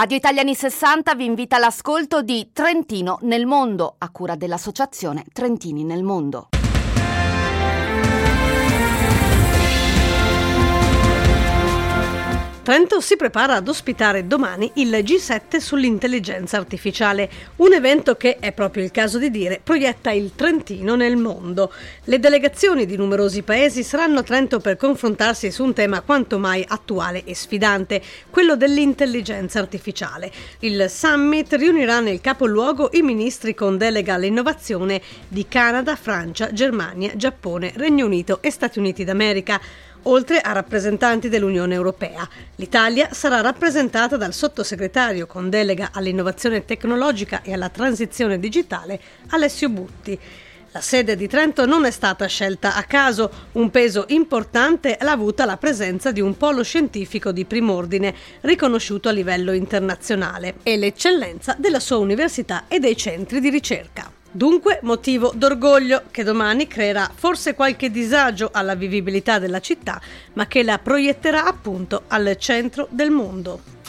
Radio Italia anni 60 vi invita all'ascolto di Trentino nel mondo, a cura dell'associazione Trentini nel mondo. Trento si prepara ad ospitare domani il G7 sull'intelligenza artificiale, un evento che, è proprio il caso di dire, proietta il Trentino nel mondo. Le delegazioni di numerosi paesi saranno a Trento per confrontarsi su un tema quanto mai attuale e sfidante, quello dell'intelligenza artificiale. Il summit riunirà nel capoluogo i ministri con delega all'innovazione di Canada, Francia, Germania, Giappone, Regno Unito e Stati Uniti d'America, oltre a rappresentanti dell'Unione Europea. L'Italia sarà rappresentata dal sottosegretario con delega all'innovazione tecnologica e alla transizione digitale, Alessio Butti. La sede di Trento non è stata scelta a caso, un peso importante l'ha avuta la presenza di un polo scientifico di prim'ordine, riconosciuto a livello internazionale, e l'eccellenza della sua università e dei centri di ricerca. Dunque, motivo d'orgoglio che domani creerà forse qualche disagio alla vivibilità della città, ma che la proietterà appunto al centro del mondo.